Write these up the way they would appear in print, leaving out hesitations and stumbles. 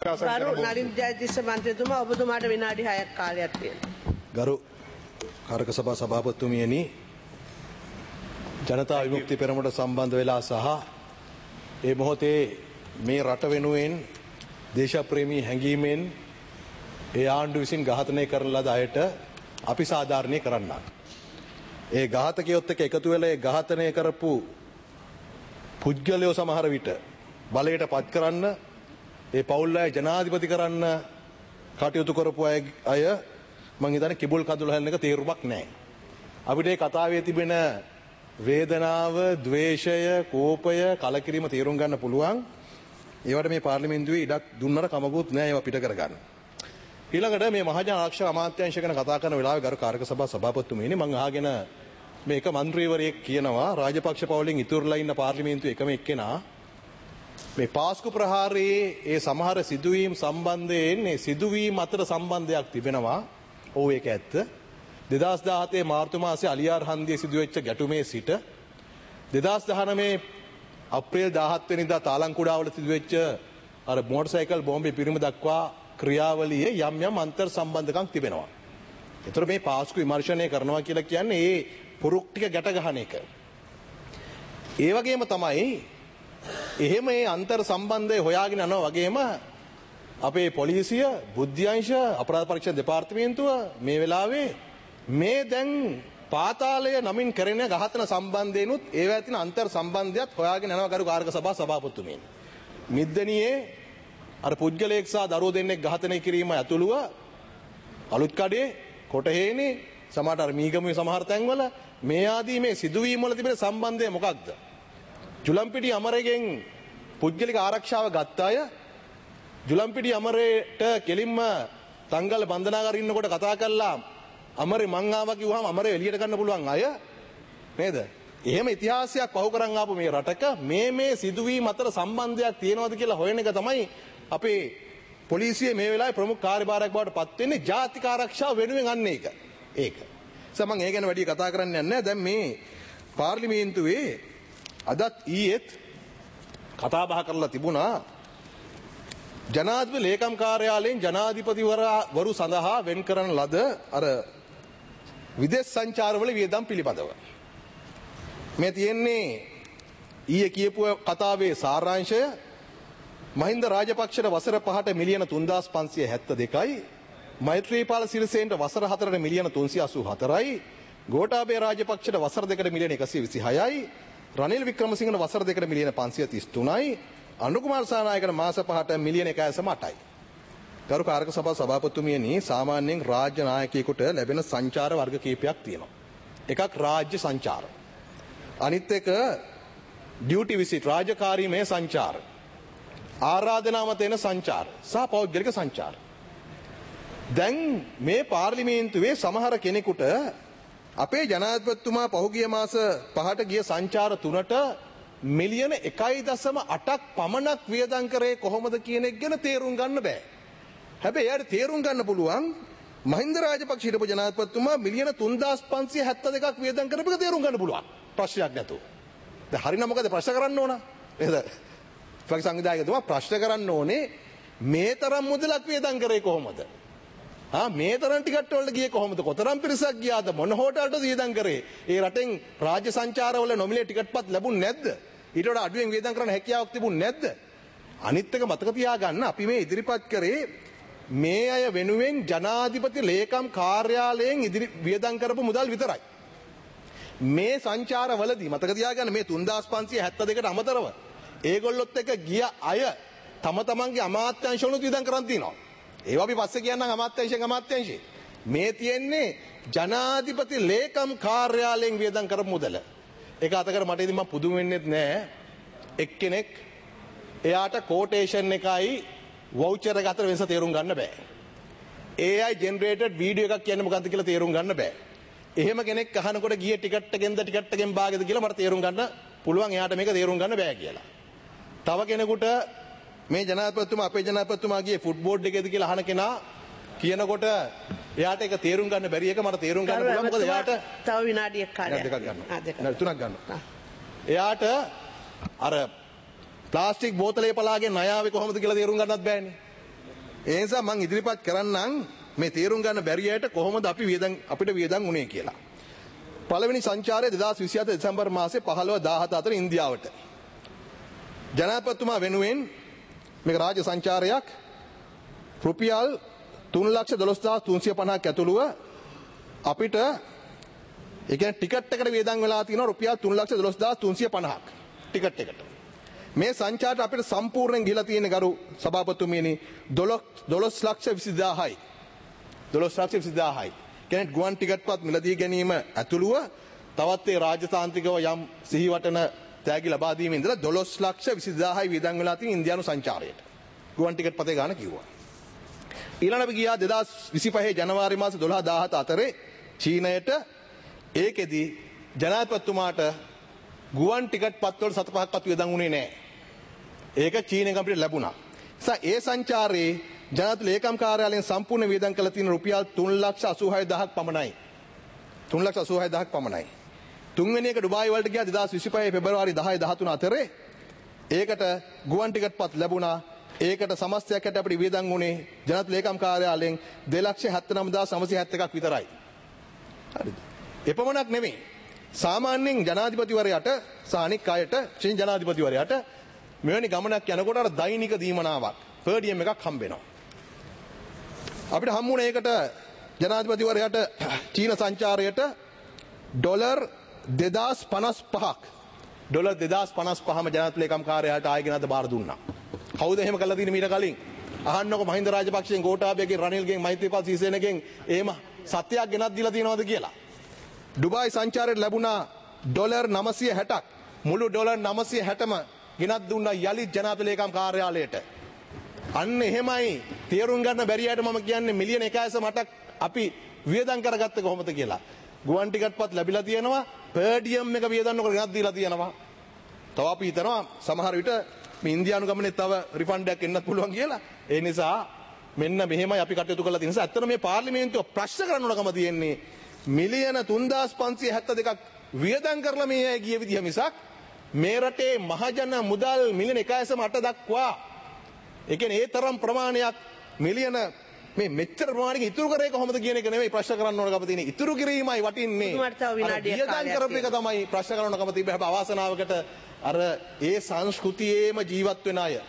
ප්‍රකාශ කරනවා. ගරු නලින් ජයතිස්ස මන්ත්‍රීතුමා ඔබතුමාට විනාඩි 6ක් කාලයක් තියෙනවා. ගරු කාරක සභා සභාපතිතුමියනි ජනතා විමුක්ති පෙරමුණට සම්බන්ධ වෙලා සහ ඒ මොහොතේ මේ රට වෙනුවෙන් දේශප්‍රේමී හැඟීමෙන් ඒ ආණ්ඩුව විසින් ඝාතනය කරන ලද අයට අපි සාධාරණය කරන්න. ඒ ඝාතකයොත් එක්ක එකතු වෙලා ඒ ඝාතනය කරපු පුද්ගලයෝ සමහර විට බලයට පත් කරන්න ඒ පවුල් අය ජනාධිපති කරන්න කටයුතු කරපු අය මං හිතන්නේ කිඹුල් කඳුළු හැලෙන එක තේරුමක් නැහැ. අපිට මේ කතාවේ තිබෙන වේදනාව, ද්වේෂය, කෝපය, කලකිරීම තේරුම් ගන්න පුළුවන්. ඒවට මේ පාර්ලිමේන්තුවේ ඉඩක් දුන්නට කමකුත් නැහැ ඒවා පිට කරගන්න. ඊළඟට මේ මහජන ආරක්ෂක අමාත්‍යාංශය ගැන කතා කරන වෙලාවේ ගරු කාර්ක සභා සභාපතිතුමනි මම අහගෙන මේක മന്ത്രിවරයෙක් කියනවා රාජපක්ෂ පවුලෙන් ඉතුරුලා ඉන්න පාර්ලිමේන්තුවේ එකම එක්කෙනා මේ පාස්කු ප්‍රහාරයේ ඒ සමහර සිදුවීම් සම්බන්ධයෙන් මේ සිදුවීම් අතර සම්බන්ධයක් තිබෙනවා. ඔව් ඒක ඇත්ත. 2017 මාර්තු මාසයේ අලියාර් හන්දියේ සිදුවෙච්ච ගැටුමේ සිට 2019 අප්‍රේල් 17 වෙනිදා තාලංකුඩාවල සිදුවෙච්ච අර මෝටර් සයිකල් බෝම්බේ පිරිම දක්වා ක්‍රියාවලියේ යම් යම් අන්තර් සම්බන්ධකම් තිබෙනවා. ඒතර මේ පාස්කු විමර්ශනය කරනවා කියලා කියන්නේ ඒ පුරුක් ටික ගැට ගන්න එක. ඒ වගේම තමයි එහෙම මේ අන්තර් සම්බන්ධය හොයාගෙන යනවා වගේම අපේ පොලිසිය, බුද්ධ්‍යංශ, අපරාධ පරීක්ෂණ දෙපාර්තමේන්තුව මේ වෙලාවේ මේ දැන් පාතාලය නමින් කරන ඝාතන සම්බන්ධයෙන්ුත් ඒවා තියෙන අන්තර් සම්බන්ධයත් හොයාගෙන යනවා ගරු කාර්ක සභා සභාපතිතුමනි. මිද්දනියේ අර පුද්ගලයෙක් සහ දරුවෝ දෙන්නෙක් ඝාතනය කිරීම ඇතුළුව අලුත් කඩේ, කොටහේනේ, සමහරට අර මීගමුවේ සමහර තැන්වල මේ ආදී මේ සිදුවීම් වල තිබෙන සම්බන්ධය මොකක්ද? ජුලම්පිටි අමරේගෙන් පුද්ගලික ආරක්ෂාව ගත්ත අය ජුලම්පිටි අමරේට කෙලින්ම තංගල බන්ධනාගාරේ ඉන්නකොට කතා කළා අමරේ මං ආවා කිව්වම අමරේ එළියට ගන්න පුළුවන් අය නේද? එහෙම ඉතිහාසයක් පහු කරන් ආපු මේ රටක මේ සිදුවීම් අතර සම්බන්ධයක් තියෙනවද කියලා හොයන එක තමයි අපේ පොලිසිය මේ වෙලාවේ ප්‍රමුඛ කාර්යභාරයක් බවට පත් වෙන්නේ. ජාතික ආරක්ෂාව වෙනුවෙන් අන්න ඒක. මම ඒ ගැන වැඩි කතා කරන්න යන්නේ නැහැ. දැන් මේ පාර්ලිමේන්තුවේ අදත් ඊයේත් කතා බහ කරලා තිබුණා ජනාධිපති ලේකම් කාර්යාලයෙන් ජනාධිපතිවරු සඳහා වෙන් කරන ලද අර විදේශ සංචාරවල වියදම් පිළිබඳව. මේ තියෙන්නේ ඊයේ කියපු කතාවේ සාරාංශය. මහින්ද රාජපක්ෂට වසර 5ට මිලියන 3572යි, මෛත්‍රීපාල සිරිසේනට වසර 4ට මිලියන 384යි, ගෝඨාභය රාජපක්ෂට වසර 2ට මිලියන 126යි, රනිල් වික්‍රමසිංහට වසර 2ට මිලියන 533යි, අනුකුමාර සානායකට මාස 5ට මිලියන 1.8යි. ගරු කාර්ක සභා සභාපතිතුමියනි, සාමාන්‍යයෙන් රාජ්‍ය නායකයෙකුට ලැබෙන සංචාර වර්ග කීපයක් තියෙනවා. එකක් රාජ්‍ය සංචාර. අනිත් එක ඩියුටි විසිට් රාජකාරීමය සංචාර. ආරාධනා මත එන සංචාර සහ පෞද්ගලික සංචාර. දැන් මේ පාර්ලිමේන්තුවේ සමහර කෙනෙකුට අපේ ජනාධිපතිතුමා පහුගිය මාස 5ට ගිය සංචාර 3ට මිලියන 1.8ක් පමණක් වියදම් කරේ කොහොමද කියන එක ගැන තේරුම් ගන්න බෑ. හැබැයි එයාට තේරුම් ගන්න පුළුවන් මහින්ද රාජපක්ෂ හිටපු ජනාධිපතිතුමා මිලියන 3572ක් වියදම් කරපු එක තේරුම් ගන්න පුළුවන්. ප්‍රශ්නයක් නැතුව. දැන් හරිනම් මොකද ප්‍රශ්න කරන්න ඕන? නේද? ෆ්ලැග් සංවිධායකතුමා ප්‍රශ්න කරන්න ඕනේ මේ තරම් මුදලක් වියදම් කරේ කොහොමද? මේ තරම් ටිකට් වලට ගියේ කොහොමද? කොතරම් පිරිසක් ගියාද? මොන හෝටල්ටද වියදම් කරේ? ඒ රටෙන් රාජ්‍ය සංචාරවල නොමිලේ ටිකට්පත් ලැබුණ නැද්ද? ඊට වඩා අඩුවෙන් වියදම් කරන්න හැකියාවක් තිබුණ නැද්ද? අනිත් එක මතක තියාගන්න අපි මේ ඉදිරිපත් කරේ මේ අය වෙනුවෙන් ජනාධිපති ලේකම් කාර්යාලයෙන් වියදම් කරපු මුදල් විතරයි. මේ සංචාරවලදී මතක තියාගන්න මේ 3572කට අමතරව ඒගොල්ලොත් එක්ක ගිය අය තම තමන්ගේ අමාත්‍යාංශවලුත් වියදම් කරන් තිනවා. ඒවා අපි පස්සේ කියන්නම් අමාත්‍යාංශේ. මේ තියෙන්නේ ජනාධිපති ලේකම් කාර්යාලයෙන් වියදම් කරපු මුදල. ඒක අතකර මට ඉතින් මම පුදුම වෙන්නෙත් නෑ. එක්කෙනෙක් එයාට කෝටේෂන් එකයි වවුචර් එක අතර වෙනස තේරුම් ගන්න බෑ. AI generated වීඩියෝ එකක් කියන්නේ මොකක්ද කියලා තේරුම් ගන්න බෑ. එහෙම කෙනෙක් අහනකොට ගියේ ටිකට් එකෙන් භාගෙද කියලා මට තේරුම් ගන්න පුළුවන් එයාට මේක තේරුම් ගන්න බෑ කියලා. තව කෙනෙකුට මේ ජනාධිපතිතුමා අපේ ජනාධිපතිතුමා ගියේ ෆුට්බෝල් එකේද කියලා අහන කෙනා කියනකොට එයාට ඒක තේරුම් ගන්න බැරි එක මට තේරුම් ගන්න පුළුවන් මොකද එයාට තව විනාඩියක් කාලයක් දෙකක් ගන්නවා. තුනක් ගන්නවා. එයාට අර ප්ලාස්ටික් බෝතලේ පලාගේ ණයාවේ කොහොමද කියලා තේරුම් ගන්නත් බෑනේ. ඒ නිසා මම ඉදිරිපත් කරන්නම් මේ තීරුම් ගන්න බැරි අයට කොහොමද අපිට වියදම් උනේ කියලා. පළවෙනි සංචාරය 2027 දෙසැම්බර් මාසේ 15-17 අතර ඉන්දියාවට. ජනාධිපතිතුමා වෙනුවෙන් මේක රාජ්‍ය සංචාරයක් රුපියල් 3,12,350ක් ඇතුළුව අපිට ඒ කියන්නේ ටිකට් එකට වියදම් වෙලා තියෙනවා රුපියල් 3,12,350ක් ටිකට් එකට. මේ සංචාරයට අපිට සම්පූර්ණයෙන් ගිහිලා තියෙන ගරු සභාපතිතුමියනි 12,20,000යි. 12,20,000යි. කෙනෙක් ගුවන් ටිකට්පත් මිලදී ගැනීම ඇතුළුව තවත් ඒ රාජතාන්ත්‍රිකව යම් සිහිවටන තෑගි ලබා දීමේ ඉඳලා 12,20,000යි වියදම් වෙලා තියෙන ඉන්දියානු සංචාරයට. ගුවන් ටිකට් පතේ ගාන කිව්වා. ඊළඟට අපි ගියා 2025 ජනවාරි මාස 12-17 අතරේ චීනයට. ඒකෙදි ජනාධිපතිතුමාට ගුවන් ටිකට් පත්වල 7-5ක්වත් වියදම් උනේ නැහැ. ඒක චීනෙන් අපිට ලැබුණා. ඒ සංචාරයේ ජනාධිපති ලේකම් කාර්යාලයෙන් සම්පූර්ණ වියදම් කළ තියෙන රුපියල් 3,86,000ක් පමණයි. 3,86,000ක් පමණයි. තුන්වෙනි එක ඩුබායි වලට ගියා 2025 පෙබරවාරි 10-13 අතරේ. ඒකට ගුවන් ටිකට් පත් ලැබුණා. ඒකට සමස්තයක් හැට අපිට වියදම් උනේ ජනාධිපති ලේකම් කාර්යාලයෙන් 2,79,971ක් විතරයි. හරිද? එපමණක් නෙමෙයි. සාමාන්‍යයෙන් ජනාධිපතිවරයාට සානික් අයට චීන ජනාධිපතිවරයාට මෙවැනි ගමනක් යනකොට අර දෛනික දීමනාවක් per diem එකක් හම්බ වෙනවා. අපිට හම්බුනේ ඒකට ජනාධිපතිවරයාට චීන සංචාරයට ඩොලර් 2,055ක් ඩොලර් 2,055ම ජනාධිපති ලේකම් කාර්යාලයට ආයගෙන අද බාර දුන්නා. කවුද එහෙම කළා තියෙන්නේ මීට කලින්? අහන්නකො මහින්ද රාජපක්ෂයෙන් ගෝඨාභයගෙන් රනිල්ගෙන් මෛත්‍රීපාල සිරිසේනගෙන් එහෙම සත්‍යයක් ගෙනත් දීලා තියෙනවද කියලා. ඩුබායි සංචාරයට ලැබුණා ඩොලර් 960ක් මුළු ඩොලර් 960ම ගෙනත් දුන්නා යලිත් ජනාධිපති ලේකම් කාර්යාලයට. අන්න එහෙමයි තේරුම් ගන්න බැරියට මම කියන්නේ මිලියන 1.8ක් අපි වියදම් කරගත්තේ කොහොමද කියලා. ගුවන් ටිකට්පත් ලැබිලා තියෙනවා per diem එක වියදම් නොකර ගෙනත් දීලා තියෙනවා. තව අපි හිතනවා සමහර විට මේ ඉන්දියානු ගමනේ තව රිෆන්ඩ් එකක් එන්නත් පුළුවන් කියලා. ඒ නිසා මෙන්න මෙහෙමයි අපි කටයුතු කරලා තියෙන නිසා ඇත්තට මේ පාර්ලිමේන්තුව ප්‍රශ්න කරන්න ඕනකම තියෙන්නේ මිලියන 3,572ක් වියදම් කරලා මේ අය ගිය විදිහ මිසක් මේ රටේ මහජන මුදල් මිලියන 1.8 දක්වා ඒ කියන්නේ ඒ තරම් ප්‍රමාණයක් මිලියන මේ මෙච්චර ප්‍රමාණයක ඉතුරු කරේ කොහොමද කියන එක නෙමෙයි ප්‍රශ්න කරන්න ඕනකම තියෙන්නේ. ඉතුරු කිරීමයි වටින්නේ. වියදම් කරපු එක තමයි ප්‍රශ්න කරන්න ඕනකම තිබ්බ. හැබැයි අවාසනාවකට අර ඒ සංස්කෘතියේම ජීවත් වෙන අය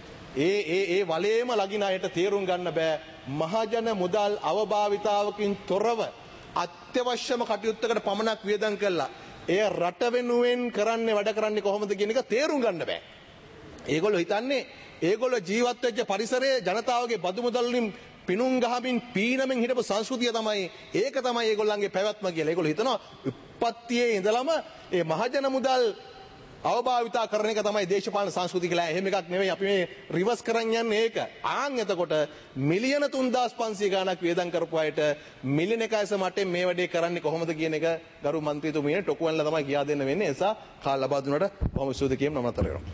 ඒ වලේම ලගින අයට තේරුම් ගන්න බෑ මහජන මුදල් අවභාවිතාවකින් තොරව අත්‍යවශ්‍යම කටයුත්තකට පමණක් වියදම් කළා. එය රට වෙනුවෙන් කරන්නේ වැඩ කරන්නේ කොහොමද කියන එක තේරුම් ගන්න බෑ. ඒගොල්ලෝ හිතන්නේ ඒගොල්ලෝ ජීවත් වෙච්ච පරිසරයේ ජනතාවගේ බදු මුදල් වලින් පිනුම් ගහමින් පීනමින් හිටපු සංස්කෘතිය තමයි ඒක තමයි ඒගොල්ලන්ගේ පැවැත්ම කියලා. ඒගොල්ලෝ හිතනවා උප්පත්තියේ ඉඳලම ඒ මහජන මුදල් අවභාවිතා කරන එක තමයි දේශපාලන සංස්කෘතිය කියලා. එහෙම එකක් නෙවෙයි අපි මේ රිවර්ස් කරන් යන්නේ ඒක. ආන් එතකොට මිලියන 3,500 ගණක් වියදම් කරපු අයට මිලියන 1.5 මට්ටමේ මේ වැඩේ කරන්නේ කොහොමද කියන එක ගරු මන්ත්‍රීතුමියට ටොකුවන්ලා තමයි කියා දෙන්න වෙන්නේ. ඒ නිසා කාල ලබා දුන්නට බොහොම ස්තුතියි කියමු. නමතර වෙනවා.